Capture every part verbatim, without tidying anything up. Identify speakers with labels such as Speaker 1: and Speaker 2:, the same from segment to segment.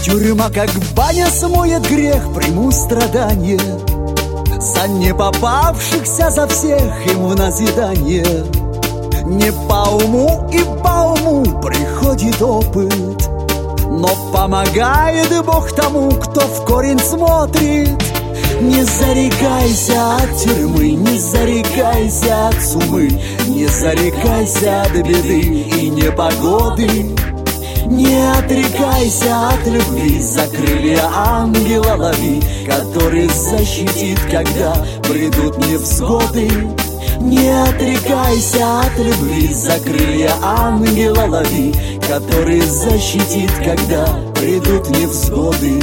Speaker 1: Тюрьма, как баня, смоет грех, приму страдания за не попавшихся, за всех им в назидание. Не по уму и по уму приходит опыт, но помогает Бог тому, кто в корень смотрит. Не зарекайся от тюрьмы, не зарекайся от сумы, не зарекайся от беды и непогоды. Не отрекайся от любви, за крылья ангела лови, который защитит, когда придут невзгоды. Не отрекайся от любви, за крылья ангела лови, который защитит, когда придут невзгоды.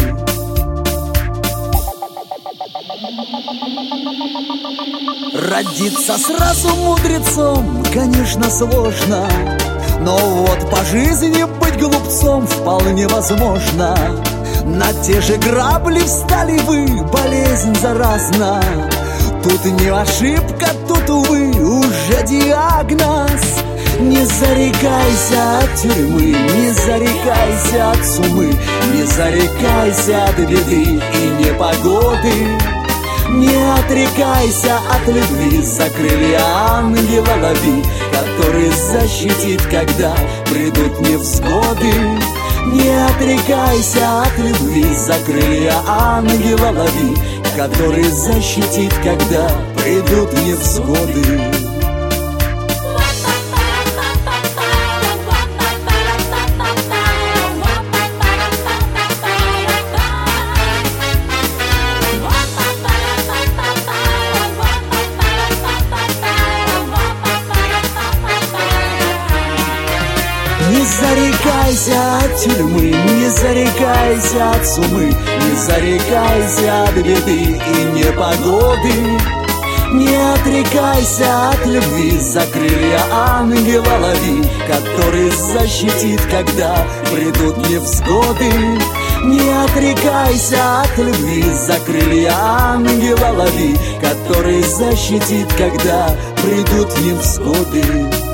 Speaker 1: Родиться сразу мудрецом, конечно, сложно, но вот по жизни быть глупцом вполне возможно. На те же грабли встали вы, болезнь заразна. Тут не ошибка, тут, увы, уже диагноз. Не зарекайся от тюрьмы, не зарекайся от сумы, не зарекайся от беды и непогоды. Не отрекайся от любви, за крылья ангела лови, который защитит, когда придут невзгоды. Не отрекайся от любви, за крылья ангела лови, который защитит, когда придут невзгоды. Не зарекайся от тюрьмы, не зарекайся от сумы, не зарекайся от беды и непогоды. Не отрекайся от любви, за крылья ангела лови, который защитит, когда придут невзгоды. Не отрекайся от любви, за крылья ангела лови, который защитит, когда придут невзгоды.